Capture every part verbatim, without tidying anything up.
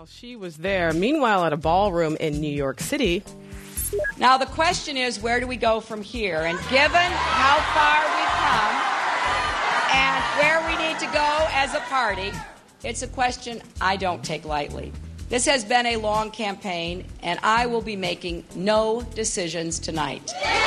Well, she was there. Meanwhile, at a ballroom in New York City. Now, the question is, where do we go from here? And given how far we've come and where we need to go as a party, it's a question I don't take lightly. This has been a long campaign, and I will be making no decisions tonight.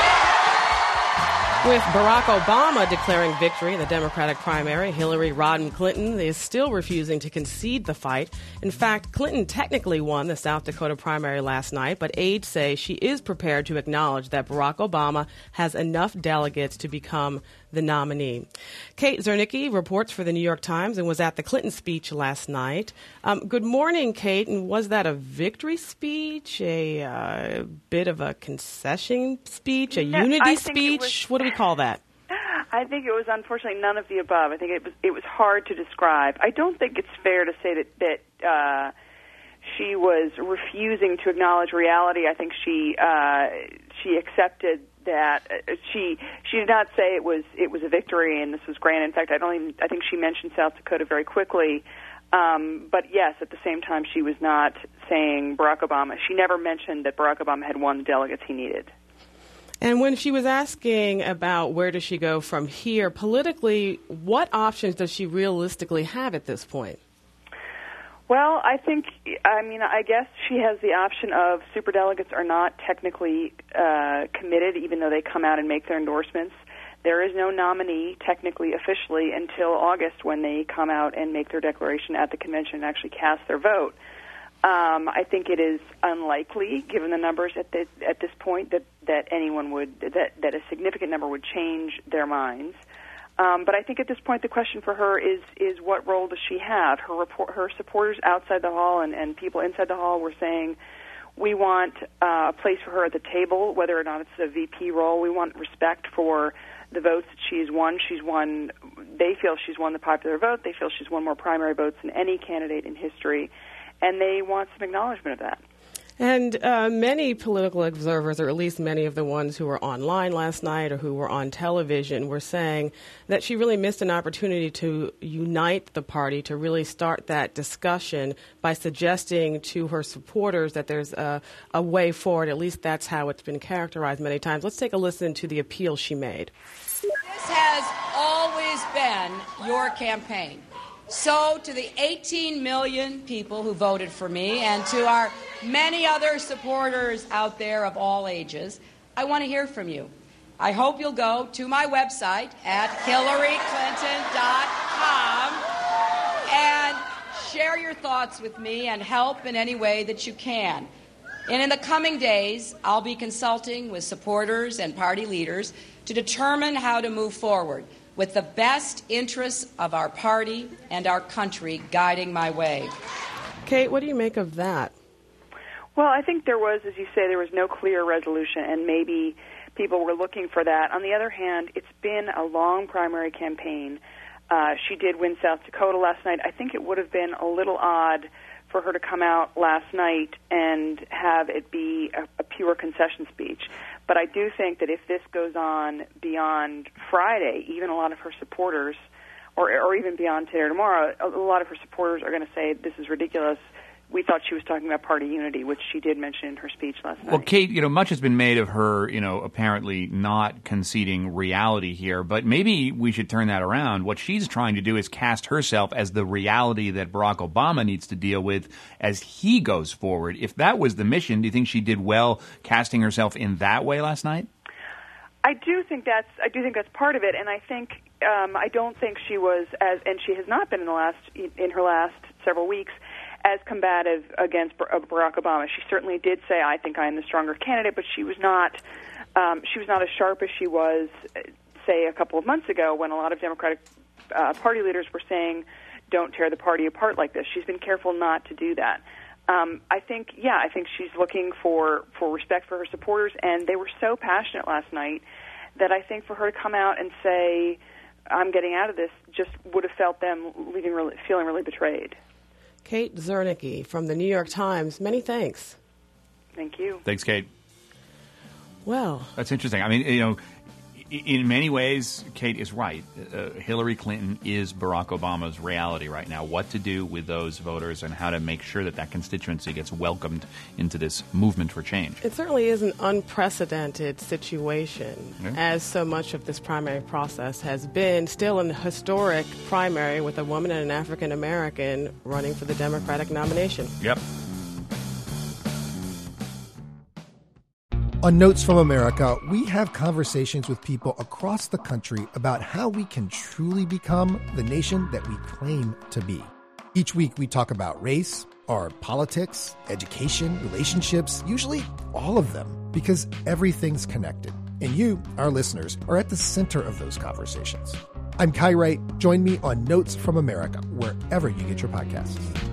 With Barack Obama declaring victory in the Democratic primary, Hillary Rodham Clinton is still refusing to concede the fight. In fact, Clinton technically won the South Dakota primary last night, but aides say she is prepared to acknowledge that Barack Obama has enough delegates to become the nominee. Kate Zernike reports for the New York Times and was at the Clinton speech last night. Um, good morning, Kate. And was that a victory speech, a uh, bit of a concession speech, a no, unity speech? Was, what do we call that? I think it was unfortunately none of the above. I think it was it was hard to describe. I don't think it's fair to say that that uh, she was refusing to acknowledge reality. I think she uh, she accepted that uh, she she did not say it was it was a victory and this was grand. In fact, I don't even I think she mentioned South Dakota very quickly. Um, but yes, at the same time, she was not saying Barack Obama. She never mentioned that Barack Obama had won the delegates he needed. And when she was asking about where does she go from here politically, what options does she realistically have at this point? Well, I think, I mean, I guess she has the option of superdelegates are not technically uh, committed, even though they come out and make their endorsements. There is no nominee, technically, officially, until August when they come out and make their declaration at the convention and actually cast their vote. Um, I think it is unlikely, given the numbers at this, at this point, that, that anyone would, that, that a significant number would change their minds. Um, but I think at this point the question for her is is what role does she have? Her report, her supporters outside the hall and, and people inside the hall were saying, we want uh, a place for her at the table, whether or not it's a V P role. We want respect for the votes that she's won. She's won, they feel she's won the popular vote. They feel she's won more primary votes than any candidate in history. And they want some acknowledgement of that. And uh, many political observers, or at least many of the ones who were online last night or who were on television, were saying that she really missed an opportunity to unite the party, to really start that discussion by suggesting to her supporters that there's a, a way forward. At least that's how it's been characterized many times. Let's take a listen to the appeal she made. This has always been your campaign. So to the eighteen million people who voted for me and to our many other supporters out there of all ages, I want to hear from you. I hope you'll go to my website at hillary clinton dot com and share your thoughts with me and help in any way that you can. And in the coming days, I'll be consulting with supporters and party leaders to determine how to move forward, with the best interests of our party and our country guiding my way. Kate, what do you make of that? Well, I think there was, as you say, there was no clear resolution, and maybe people were looking for that. On the other hand, it's been a long primary campaign. Uh, she did win South Dakota last night. I think it would have been a little odd for her to come out last night and have it be a, a pure concession speech. But I do think that if this goes on beyond Friday, even a lot of her supporters, or, or even beyond today or tomorrow, a, a lot of her supporters are going to say, this is ridiculous. We thought she was talking about party unity, which she did mention in her speech last night. Well, Kate, you know, much has been made of her, you know, apparently not conceding reality here, but maybe we should turn that around. What she's trying to do is cast herself as the reality that Barack Obama needs to deal with as he goes forward. If that was the mission, do you think she did well casting herself in that way last night? I do think that's I do think that's part of it, and I think um, I don't think she was as, and she has not been in the last in her last several weeks, as combative against Barack Obama. She certainly did say, I think I am the stronger candidate, but she was not um, she was not as sharp as she was, say, a couple of months ago when a lot of Democratic uh, Party leaders were saying, don't tear the party apart like this. She's been careful not to do that. Um, I think, yeah, I think she's looking for, for respect for her supporters, and they were so passionate last night that I think for her to come out and say, I'm getting out of this, just would have felt them leaving really, feeling really betrayed. Kate Zernike from the New York Times. Many thanks. Thank you. Thanks, Kate. Well, that's interesting. I mean, you know, in many ways, Kate is right. Uh, Hillary Clinton is Barack Obama's reality right now. What to do with those voters and how to make sure that that constituency gets welcomed into this movement for change. It certainly is an unprecedented situation, yeah. as so much of this primary process has been. Still an historic primary with a woman and an African American running for the Democratic nomination. Yep. On Notes from America, we have conversations with people across the country about how we can truly become the nation that we claim to be. Each week, we talk about race, our politics, education, relationships, usually all of them, because everything's connected. And you, our listeners, are at the center of those conversations. I'm Kai Wright. Join me on Notes from America, wherever you get your podcasts.